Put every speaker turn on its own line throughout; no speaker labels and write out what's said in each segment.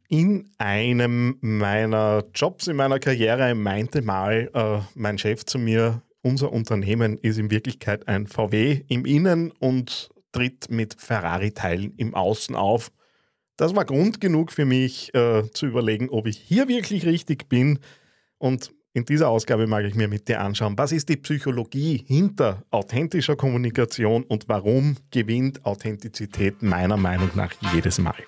In einem meiner Jobs in meiner Karriere meinte mal mein Chef zu mir, unser Unternehmen ist in Wirklichkeit ein VW im Innen und tritt mit Ferrari-Teilen im Außen auf. Das war Grund genug für mich zu überlegen, ob ich hier wirklich richtig bin. Und in dieser Ausgabe mag ich mir mit dir anschauen, was ist die Psychologie hinter authentischer Kommunikation und warum gewinnt Authentizität meiner Meinung nach jedes Mal.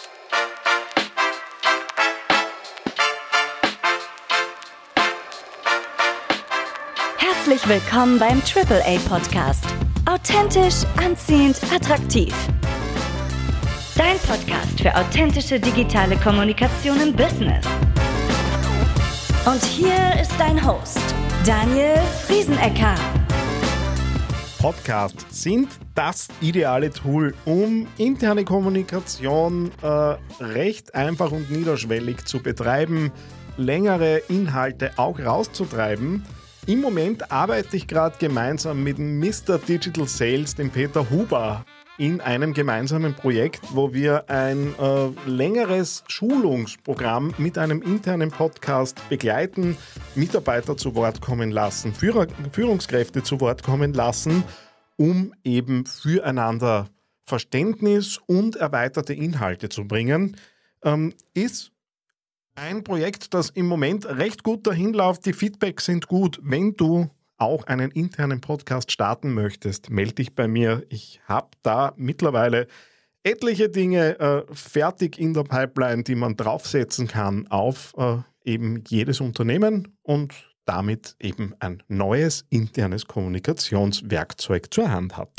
Herzlich willkommen beim AAA Podcast. Authentisch, anziehend, attraktiv. Dein Podcast für authentische digitale Kommunikation im Business. Und hier ist dein Host, Daniel Friesenecker.
Podcasts sind das ideale Tool, um interne Kommunikation recht einfach und niederschwellig zu betreiben, längere Inhalte auch rauszutreiben. Im Moment arbeite ich gerade gemeinsam mit Mr. Digital Sales, dem Peter Huber, in einem gemeinsamen Projekt, wo wir ein längeres Schulungsprogramm mit einem internen Podcast begleiten, Mitarbeiter zu Wort kommen lassen, Führungskräfte zu Wort kommen lassen, um eben füreinander Verständnis und erweiterte Inhalte zu bringen, ist ein Projekt, das im Moment recht gut dahin läuft. Die Feedbacks sind gut. Wenn du auch einen internen Podcast starten möchtest, melde dich bei mir. Ich habe da mittlerweile etliche Dinge fertig in der Pipeline, die man draufsetzen kann auf eben jedes Unternehmen und damit eben ein neues internes Kommunikationswerkzeug zur Hand hat.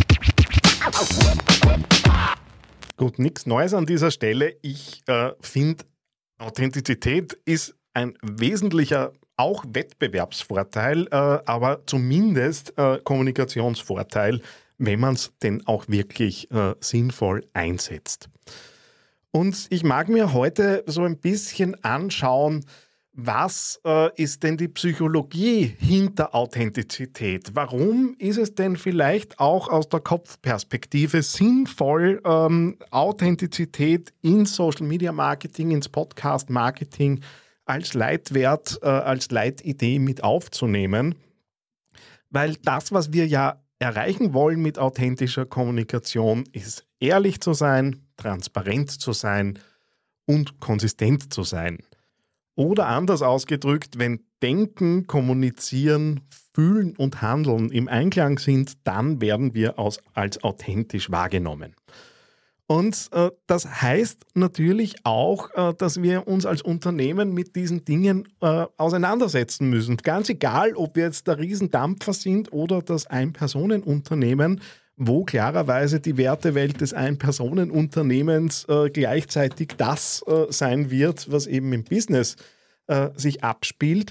Gut, nichts Neues an dieser Stelle. Ich finde, Authentizität ist ein wesentlicher, auch Wettbewerbsvorteil, aber zumindest Kommunikationsvorteil, wenn man es denn auch wirklich sinnvoll einsetzt. Und ich mag mir heute so ein bisschen anschauen, was ist denn die Psychologie hinter Authentizität? Warum ist es denn vielleicht auch aus der Kopfperspektive sinnvoll, Authentizität in Social Media Marketing, ins Podcast Marketing als Leitwert, als Leitidee mit aufzunehmen? Weil das, was wir ja erreichen wollen mit authentischer Kommunikation, ist ehrlich zu sein, transparent zu sein und konsistent zu sein. Oder anders ausgedrückt, wenn Denken, Kommunizieren, Fühlen und Handeln im Einklang sind, dann werden wir als authentisch wahrgenommen. Und das heißt natürlich auch, dass wir uns als Unternehmen mit diesen Dingen auseinandersetzen müssen. Ganz egal, ob wir jetzt der Riesendampfer sind oder das Ein-Personen-Unternehmen, wo klarerweise die Wertewelt des Ein-Personen-Unternehmens gleichzeitig das sein wird, was eben im Business sich abspielt.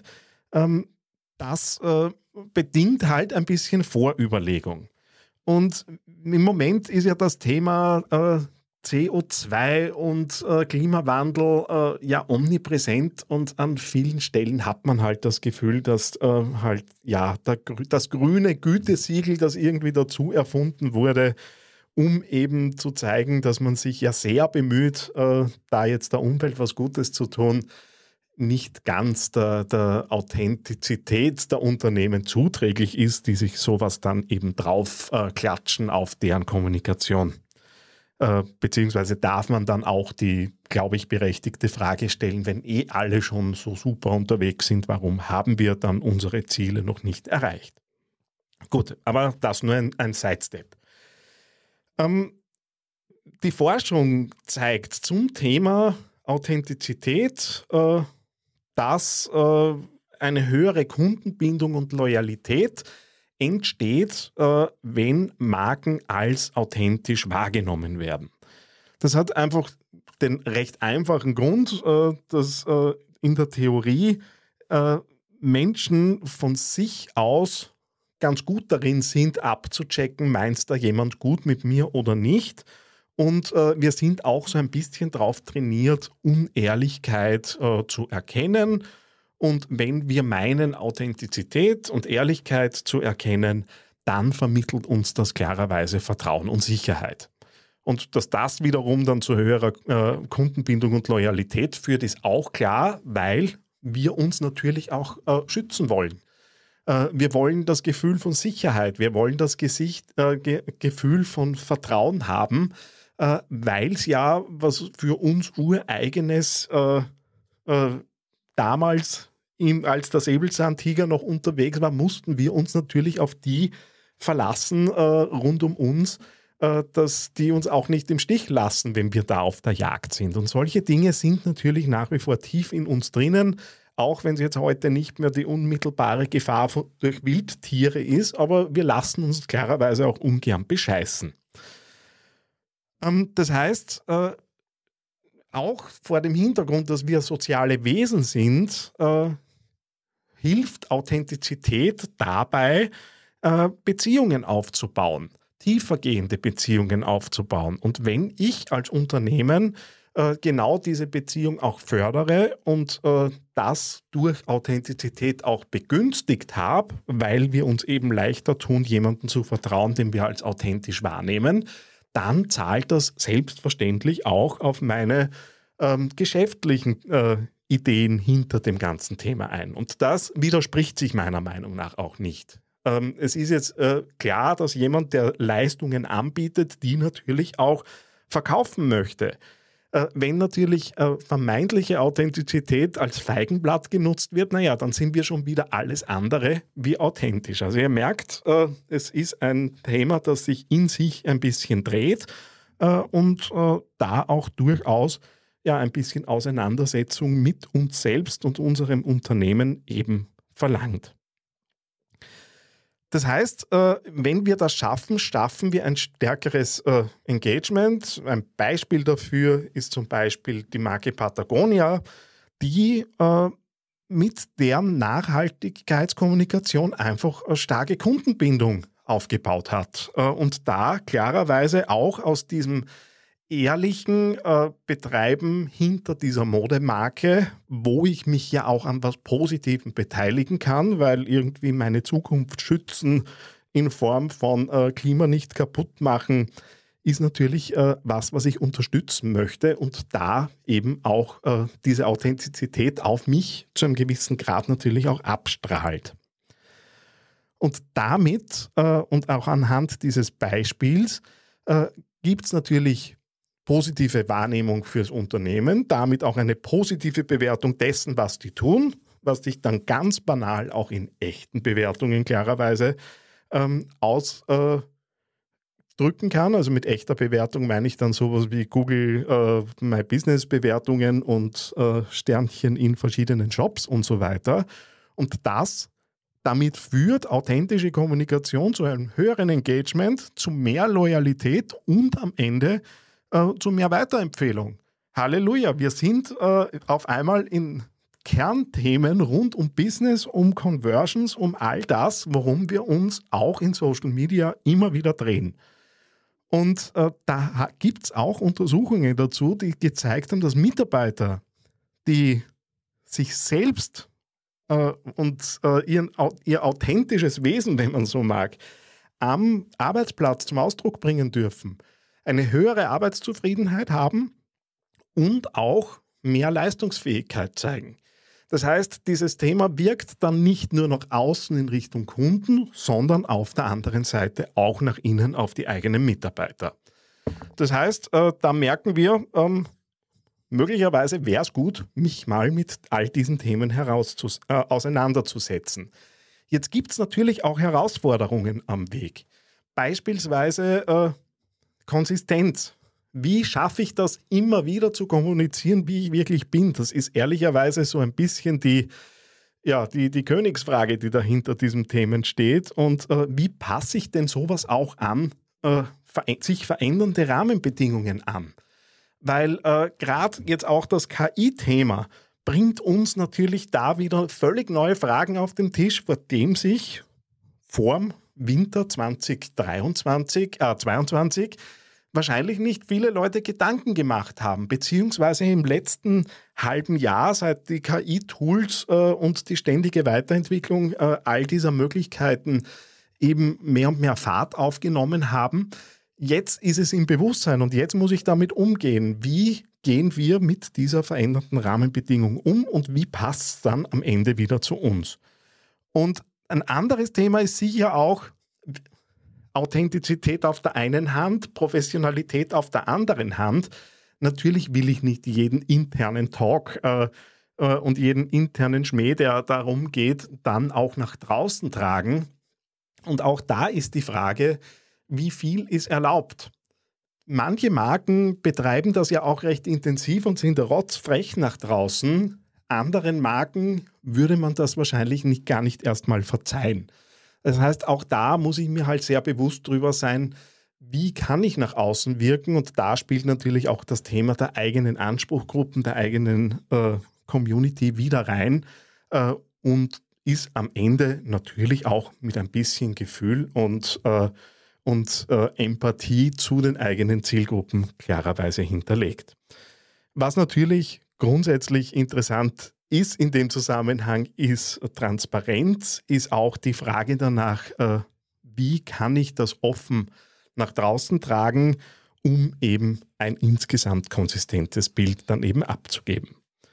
Das bedingt halt ein bisschen Vorüberlegung. Und im Moment ist ja das Thema CO2 und Klimawandel ja omnipräsent und an vielen Stellen hat man halt das Gefühl, dass das grüne Gütesiegel, das irgendwie dazu erfunden wurde, um eben zu zeigen, dass man sich ja sehr bemüht, da jetzt der Umwelt was Gutes zu tun, nicht ganz der Authentizität der Unternehmen zuträglich ist, die sich sowas dann eben drauf klatschen auf deren Kommunikation. Beziehungsweise darf man dann auch die, glaube ich, berechtigte Frage stellen, wenn alle schon so super unterwegs sind, warum haben wir dann unsere Ziele noch nicht erreicht? Gut, aber das nur ein Sidestep. Die Forschung zeigt zum Thema Authentizität, dass eine höhere Kundenbindung und Loyalität entsteht, wenn Marken als authentisch wahrgenommen werden. Das hat einfach den recht einfachen Grund, dass in der Theorie Menschen von sich aus ganz gut darin sind, abzuchecken, meint da jemand gut mit mir oder nicht. Und wir sind auch so ein bisschen darauf trainiert, Unehrlichkeit zu erkennen. Und wenn wir meinen, Authentizität und Ehrlichkeit zu erkennen, dann vermittelt uns das klarerweise Vertrauen und Sicherheit. Und dass das wiederum dann zu höherer Kundenbindung und Loyalität führt, ist auch klar, weil wir uns natürlich auch schützen wollen. Wir wollen das Gefühl von Sicherheit, wir wollen das Gefühl von Vertrauen haben, weil es ja was für uns Ureigenes damals, als der Säbelzahntiger noch unterwegs war, mussten wir uns natürlich auf die verlassen rund um uns, dass die uns auch nicht im Stich lassen, wenn wir da auf der Jagd sind. Und solche Dinge sind natürlich nach wie vor tief in uns drinnen, auch wenn es jetzt heute nicht mehr die unmittelbare Gefahr durch Wildtiere ist, aber wir lassen uns klarerweise auch ungern bescheißen. Das heißt, auch vor dem Hintergrund, dass wir soziale Wesen sind, hilft Authentizität dabei, Beziehungen aufzubauen, tiefergehende Beziehungen aufzubauen. Und wenn ich als Unternehmen genau diese Beziehung auch fördere und das durch Authentizität auch begünstigt habe, weil wir uns eben leichter tun, jemandem zu vertrauen, den wir als authentisch wahrnehmen, dann zahlt das selbstverständlich auch auf meine geschäftlichen Ideen hinter dem ganzen Thema ein. Und das widerspricht sich meiner Meinung nach auch nicht. Es ist jetzt klar, dass jemand, der Leistungen anbietet, die natürlich auch verkaufen möchte. Wenn natürlich vermeintliche Authentizität als Feigenblatt genutzt wird, dann sind wir schon wieder alles andere wie authentisch. Also ihr merkt, es ist ein Thema, das sich in sich ein bisschen dreht und da auch durchaus ein bisschen Auseinandersetzung mit uns selbst und unserem Unternehmen eben verlangt. Das heißt, wenn wir das schaffen wir ein stärkeres Engagement. Ein Beispiel dafür ist zum Beispiel die Marke Patagonia, die mit deren Nachhaltigkeitskommunikation einfach eine starke Kundenbindung aufgebaut hat und da klarerweise auch aus diesem ehrlichen Betreiben hinter dieser Modemarke, wo ich mich ja auch an was Positivem beteiligen kann, weil irgendwie meine Zukunft schützen in Form von Klima nicht kaputt machen, ist natürlich was ich unterstützen möchte und da eben auch diese Authentizität auf mich zu einem gewissen Grad natürlich auch abstrahlt. Und damit und auch anhand dieses Beispiels gibt es natürlich positive Wahrnehmung fürs Unternehmen, damit auch eine positive Bewertung dessen, was die tun, was sich dann ganz banal auch in echten Bewertungen klarerweise ausdrücken kann. Also mit echter Bewertung meine ich dann sowas wie Google My Business Bewertungen und Sternchen in verschiedenen Shops und so weiter. Und damit führt authentische Kommunikation zu einem höheren Engagement, zu mehr Loyalität und am Ende zu mehr Weiterempfehlung. Halleluja, wir sind auf einmal in Kernthemen rund um Business, um Conversions, um all das, worum wir uns auch in Social Media immer wieder drehen. Und da gibt es auch Untersuchungen dazu, die gezeigt haben, dass Mitarbeiter, die sich selbst und ihr authentisches Wesen, wenn man so mag, am Arbeitsplatz zum Ausdruck bringen dürfen, eine höhere Arbeitszufriedenheit haben und auch mehr Leistungsfähigkeit zeigen. Das heißt, dieses Thema wirkt dann nicht nur nach außen in Richtung Kunden, sondern auf der anderen Seite auch nach innen auf die eigenen Mitarbeiter. Das heißt, da merken wir, möglicherweise wäre es gut, mich mal mit all diesen Themen auseinanderzusetzen. Jetzt gibt es natürlich auch Herausforderungen am Weg. Beispielsweise Konsistenz. Wie schaffe ich das immer wieder zu kommunizieren, wie ich wirklich bin? Das ist ehrlicherweise so ein bisschen die Königsfrage, die dahinter diesem Themen steht. Und wie passe ich denn sowas auch an, sich verändernde Rahmenbedingungen an? Weil gerade jetzt auch das KI-Thema bringt uns natürlich da wieder völlig neue Fragen auf den Tisch, vor dem sich vorm Winter 2022 wahrscheinlich nicht viele Leute Gedanken gemacht haben, beziehungsweise im letzten halben Jahr, seit die KI-Tools und die ständige Weiterentwicklung all dieser Möglichkeiten eben mehr und mehr Fahrt aufgenommen haben, Jetzt ist es im Bewusstsein und jetzt muss ich damit umgehen. Wie gehen wir mit dieser veränderten Rahmenbedingung um und wie passt es dann am Ende wieder zu uns? Und ein anderes Thema ist sicher auch Authentizität auf der einen Hand, Professionalität auf der anderen Hand. Natürlich will ich nicht jeden internen Talk und jeden internen Schmäh, der darum geht, dann auch nach draußen tragen. Und auch da ist die Frage, wie viel ist erlaubt? Manche Marken betreiben das ja auch recht intensiv und sind rotzfrech nach draußen. Anderen Marken würde man das wahrscheinlich gar nicht erstmal verzeihen. Das heißt, auch da muss ich mir halt sehr bewusst drüber sein, wie kann ich nach außen wirken? Und da spielt natürlich auch das Thema der eigenen Anspruchgruppen, der eigenen Community wieder rein und ist am Ende natürlich auch mit ein bisschen Gefühl und Empathie zu den eigenen Zielgruppen klarerweise hinterlegt. Was natürlich grundsätzlich interessant ist in dem Zusammenhang, ist Transparenz, ist auch die Frage danach, wie kann ich das offen nach draußen tragen, um eben ein insgesamt konsistentes Bild dann eben abzugeben.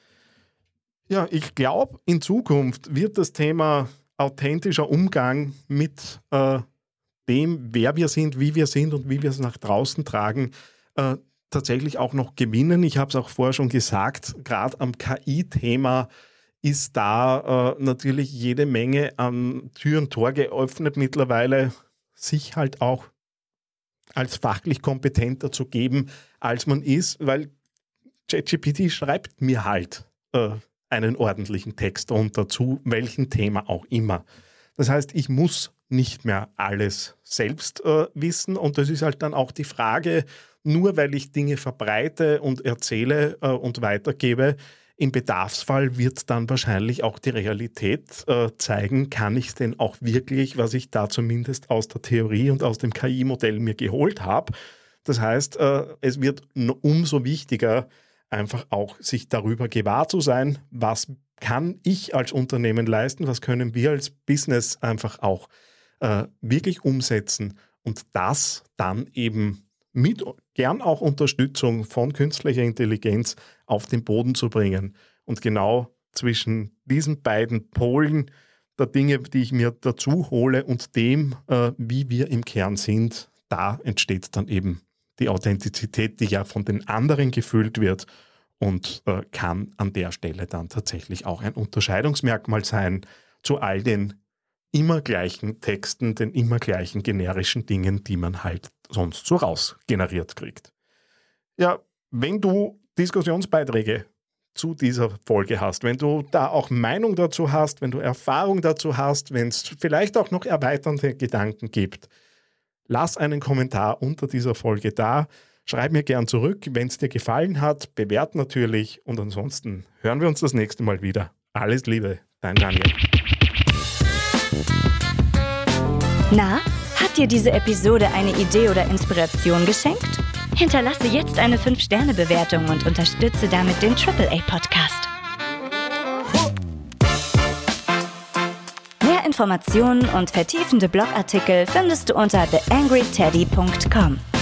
Ja, ich glaube, in Zukunft wird das Thema authentischer Umgang mit dem, wer wir sind, wie wir sind und wie wir es nach draußen tragen, tatsächlich auch noch gewinnen. Ich habe es auch vorher schon gesagt, gerade am KI-Thema ist da natürlich jede Menge an Tür und Tor geöffnet mittlerweile, sich halt auch als fachlich kompetenter zu geben, als man ist, weil ChatGPT schreibt mir halt einen ordentlichen Text runter zu welchem Thema auch immer. Das heißt, ich muss nicht mehr alles selbst wissen und das ist halt dann auch die Frage, nur weil ich Dinge verbreite und erzähle und weitergebe, im Bedarfsfall wird dann wahrscheinlich auch die Realität zeigen, kann ich es denn auch wirklich, was ich da zumindest aus der Theorie und aus dem KI-Modell mir geholt habe. Das heißt, es wird umso wichtiger, einfach auch sich darüber gewahr zu sein, was kann ich als Unternehmen leisten, was können wir als Business einfach auch wirklich umsetzen und das dann eben mit gern auch Unterstützung von künstlicher Intelligenz auf den Boden zu bringen. Und genau zwischen diesen beiden Polen der Dinge, die ich mir dazu hole und dem, wie wir im Kern sind, da entsteht dann eben die Authentizität, die ja von den anderen gefüllt wird und kann an der Stelle dann tatsächlich auch ein Unterscheidungsmerkmal sein zu all den immer gleichen Texten, den immer gleichen generischen Dingen, die man halt sonst so rausgeneriert kriegt. Ja, wenn du Diskussionsbeiträge zu dieser Folge hast, wenn du da auch Meinung dazu hast, wenn du Erfahrung dazu hast, wenn es vielleicht auch noch erweiternde Gedanken gibt, lass einen Kommentar unter dieser Folge da. Schreib mir gern zurück, wenn es dir gefallen hat, bewert natürlich und ansonsten hören wir uns das nächste Mal wieder. Alles Liebe, dein Daniel.
Na, hat dir diese Episode eine Idee oder Inspiration geschenkt? Hinterlasse jetzt eine 5-Sterne-Bewertung und unterstütze damit den AAA-Podcast. Mehr Informationen und vertiefende Blogartikel findest du unter theangryteddy.com.